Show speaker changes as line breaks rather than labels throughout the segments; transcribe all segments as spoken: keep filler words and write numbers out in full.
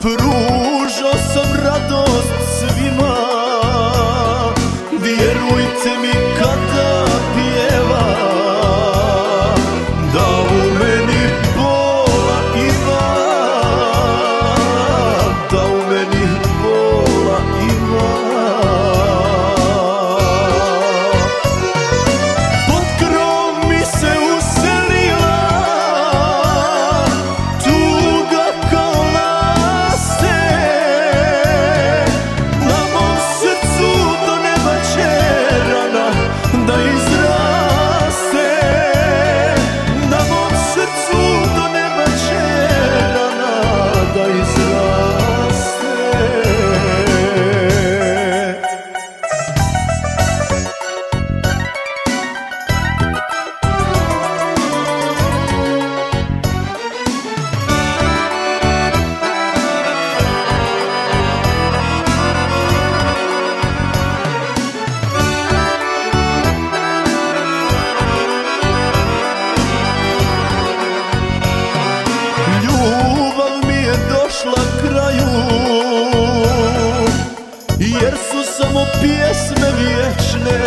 Pružao sam radost svima, vjerujte mi kada pjeva, da u meni bola ima, da u meni bola ima. Pod krov mi se uselila tuga kao laste, na mom srcu do neba će rana da izraste, na mom srcu do neba će rana da izraste. Kraju, jer su samo pjesme vječne,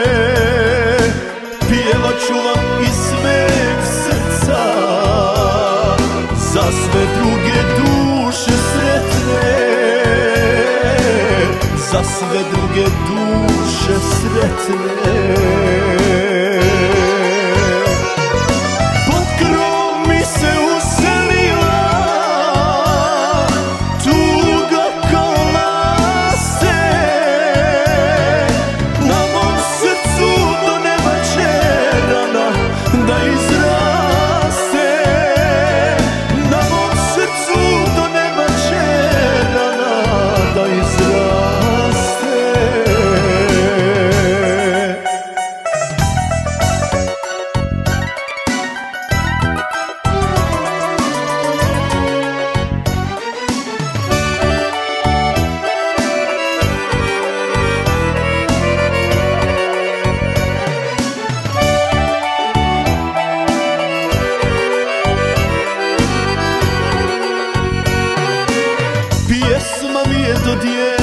pjevat ću vam iz sveg srca, za sve druge duše sretne, za sve druge duše sretne. Pod krov mi se uselila Pjesma mi je dodijeljena